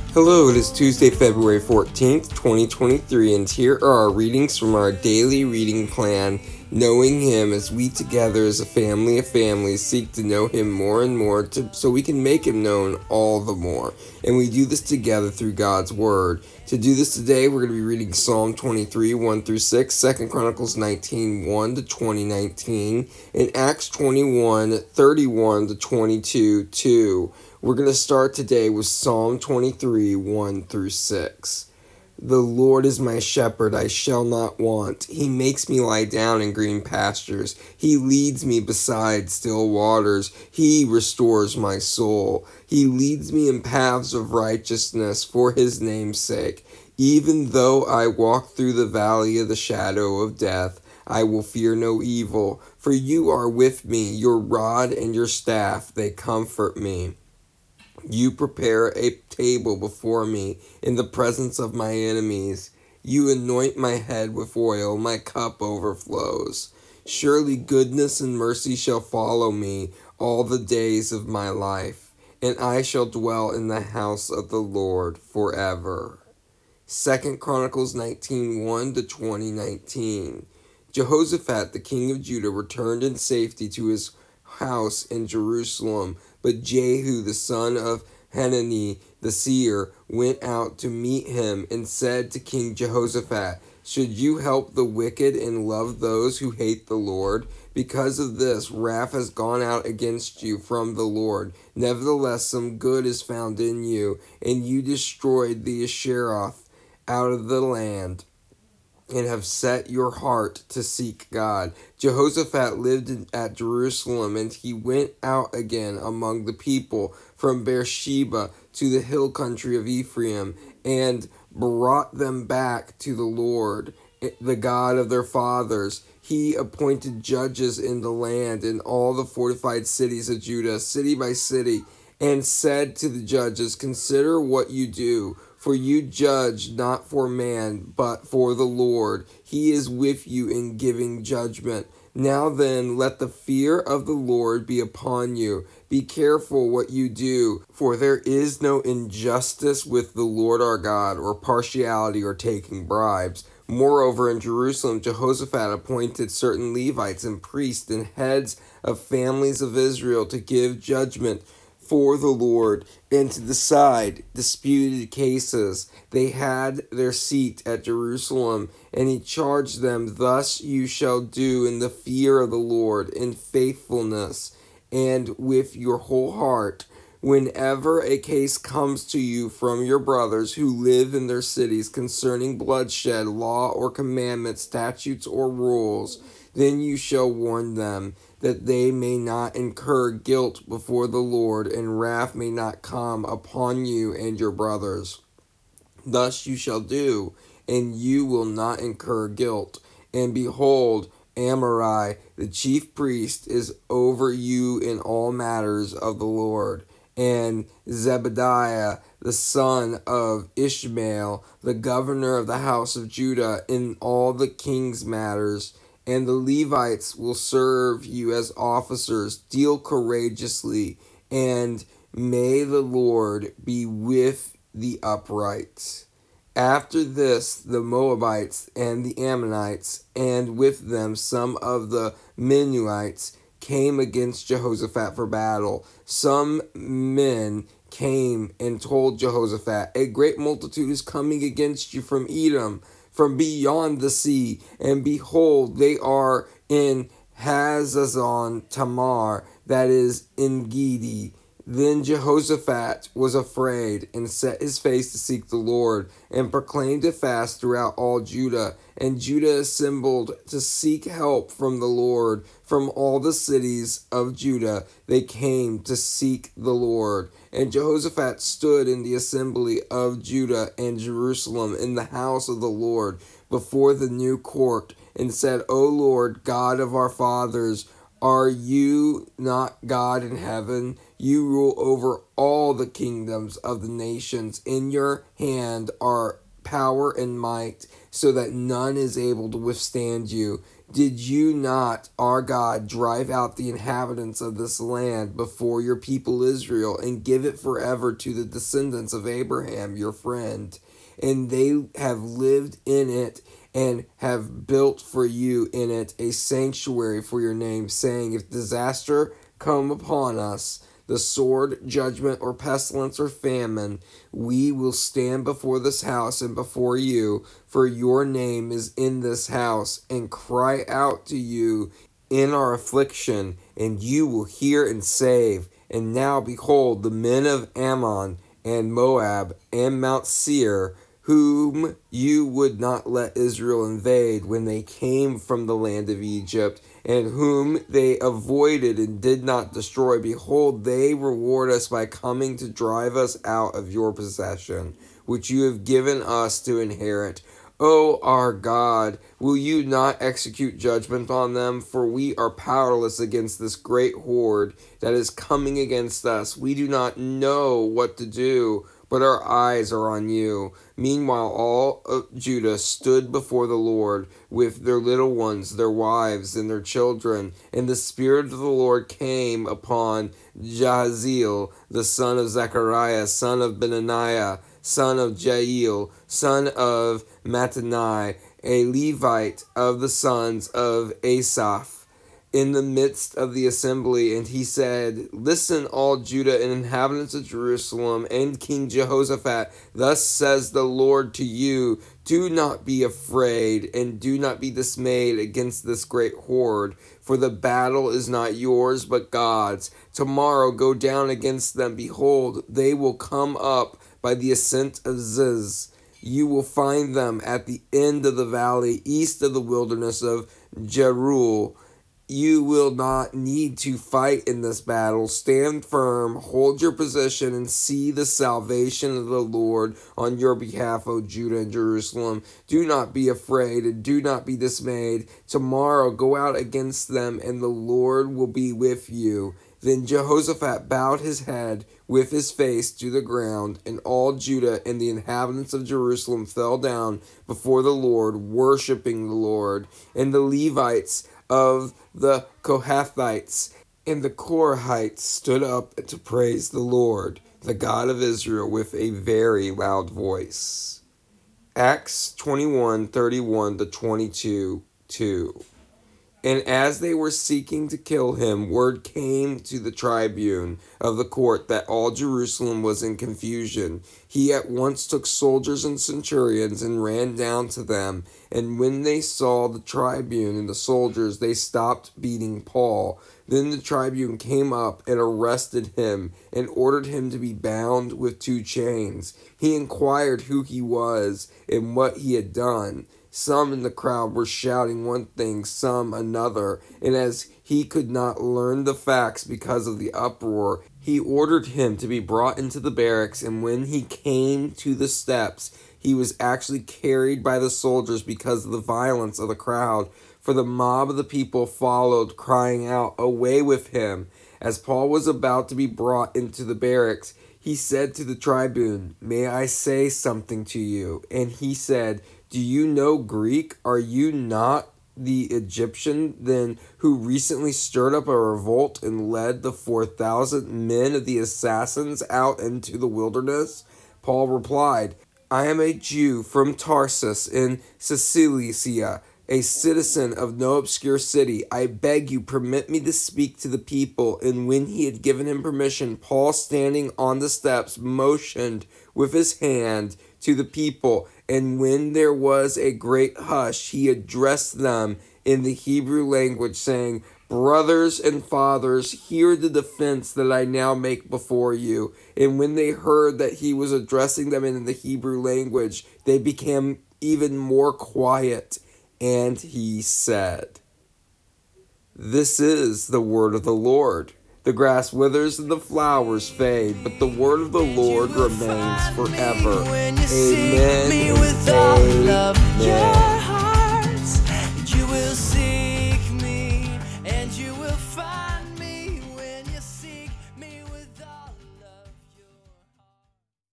Hello, it is Tuesday, February 14th, 2023, and here are our readings from our daily reading plan, Knowing Him, as we together as a family of families seek to know Him more and more so we can make Him known all the more. And we do this together through God's Word. To do this today, we're going to be reading Psalm 23, 1 through 6, 2 Chronicles 19, 1 to 19, and Acts 21, 31 to 22, 2. We're going to start today with Psalm 23, 1 through 6. The Lord is my shepherd, I shall not want. He makes me lie down in green pastures. He leads me beside still waters. He restores my soul. He leads me in paths of righteousness for his name's sake. Even though I walk through the valley of the shadow of death, I will fear no evil, for you are with me. Your rod and your staff, they comfort me. You prepare a table before me in the presence of my enemies. You anoint my head with oil, my cup overflows. Surely goodness and mercy shall follow me all the days of my life, and I shall dwell in the house of the Lord forever. 2 Chronicles 19, 1 to 19. Jehoshaphat, the king of Judah, returned in safety to his house in Jerusalem, but Jehu, the son of Hanani, the seer, went out to meet him and said to King Jehoshaphat, "Should you help the wicked and love those who hate the Lord? Because of this, wrath has gone out against you from the Lord. Nevertheless, some good is found in you, and you destroyed the Asheroth out of the land, and have set your heart to seek God." Jehoshaphat lived at Jerusalem, and he went out again among the people from Beersheba to the hill country of Ephraim, and brought them back to the Lord, the God of their fathers. He appointed judges in the land in all the fortified cities of Judah, city by city, and said to the judges, "Consider what you do, for you judge not for man, but for the Lord. He is with you in giving judgment. Now then, let the fear of the Lord be upon you. Be careful what you do, for there is no injustice with the Lord our God, or partiality or taking bribes." Moreover, in Jerusalem, Jehoshaphat appointed certain Levites and priests and heads of families of Israel to give judgment for the Lord and to decide disputed cases. They had their seat at Jerusalem, and he charged them, "Thus you shall do in the fear of the Lord, in faithfulness, and with your whole heart. Whenever a case comes to you from your brothers who live in their cities concerning bloodshed, law or commandment, statutes or rules, then you shall warn them, that they may not incur guilt before the Lord, and wrath may not come upon you and your brothers. Thus you shall do, and you will not incur guilt. And behold, Amarai, the chief priest, is over you in all matters of the Lord, and Zebadiah, the son of Ishmael, the governor of the house of Judah, in all the king's matters. And the Levites will serve you as officers. Deal courageously, and may the Lord be with the upright." After this, the Moabites and the Ammonites, and with them some of the Meunites, came against Jehoshaphat for battle. Some men came and told Jehoshaphat, "A great multitude is coming against you from Edom, from beyond the sea, and behold, they are in Hazazon Tamar, that is En Gedi." Then Jehoshaphat was afraid, and set his face to seek the Lord, and proclaimed a fast throughout all Judah. And Judah assembled to seek help from the Lord. From all the cities of Judah they came to seek the Lord. And Jehoshaphat stood in the assembly of Judah and Jerusalem in the house of the Lord before the new court, and said, "O Lord, God of our fathers, are you not God in heaven? You rule over all the kingdoms of the nations. In your hand are power and might, so that none is able to withstand you. Did you not, our God, drive out the inhabitants of this land before your people Israel, and give it forever to the descendants of Abraham, your friend? And they have lived in it, and have built for you in it a sanctuary for your name, saying, if disaster come upon us, the sword, judgment, or pestilence, or famine, we will stand before this house and before you, for your name is in this house, and cry out to you in our affliction, and you will hear and save. And now behold, the men of Ammon and Moab and Mount Seir, whom you would not let Israel invade when they came from the land of Egypt, and whom they avoided and did not destroy, behold, they reward us by coming to drive us out of your possession, which you have given us to inherit. O our God, will you not execute judgment on them? For we are powerless against this great horde that is coming against us. We do not know what to do, but our eyes are on you. Meanwhile, all of Judah stood before the Lord with their little ones, their wives, and their children. And the Spirit of the Lord came upon Jahaziel, the son of Zechariah, son of Benaniah, son of Jael, son of Mattanai, a Levite of the sons of Asaph, in the midst of the assembly, and he said, listen, all Judah and inhabitants of Jerusalem, and King Jehoshaphat, thus says the Lord to you, do not be afraid, and do not be dismayed against this great horde, for the battle is not yours, but God's. Tomorrow go down against them. Behold, they will come up by the ascent of Ziz. You will find them at the end of the valley, east of the wilderness of Jeruel. You will not need to fight in this battle. Stand firm, hold your position, and see the salvation of the Lord on your behalf, O Judah and Jerusalem. Do not be afraid, and do not be dismayed. Tomorrow go out against them, and the Lord will be with you. Then Jehoshaphat bowed his head with his face to the ground, and all Judah and the inhabitants of Jerusalem fell down before the Lord, worshiping the Lord. And the Levites of the Kohathites and the Korahites stood up to praise the Lord, the God of Israel, with a very loud voice. Acts 21:31-22:2. And as they were seeking to kill him, word came to the tribune of the court that all Jerusalem was in confusion. He at once took soldiers and centurions and ran down to them. And when they saw the tribune and the soldiers, they stopped beating Paul. Then the tribune came up and arrested him and ordered him to be bound with 2 chains. He inquired who he was and what he had done. Some in the crowd were shouting one thing, some another, and as he could not learn the facts because of the uproar, he ordered him to be brought into the barracks, and when he came to the steps, he was actually carried by the soldiers because of the violence of the crowd, for the mob of the people followed, crying out, "Away with him!" As Paul was about to be brought into the barracks, he said to the tribune, "May I say something to you?" And he said, "Do you know Greek? Are you not the Egyptian then who recently stirred up a revolt and led the 4,000 men of the assassins out into the wilderness?" Paul replied, "I am a Jew from Tarsus in Cilicia, a citizen of no obscure city. I beg you, permit me to speak to the people." And when he had given him permission, Paul, standing on the steps, motioned with his hand to the people. And when there was a great hush, he addressed them in the Hebrew language, saying, "Brothers and fathers, hear the defense that I now make before you." And when they heard that he was addressing them in the Hebrew language, they became even more quiet. And he said, "This is the word of the Lord. The grass withers and the flowers fade, but the word of the Lord remains forever." Amen. Amen.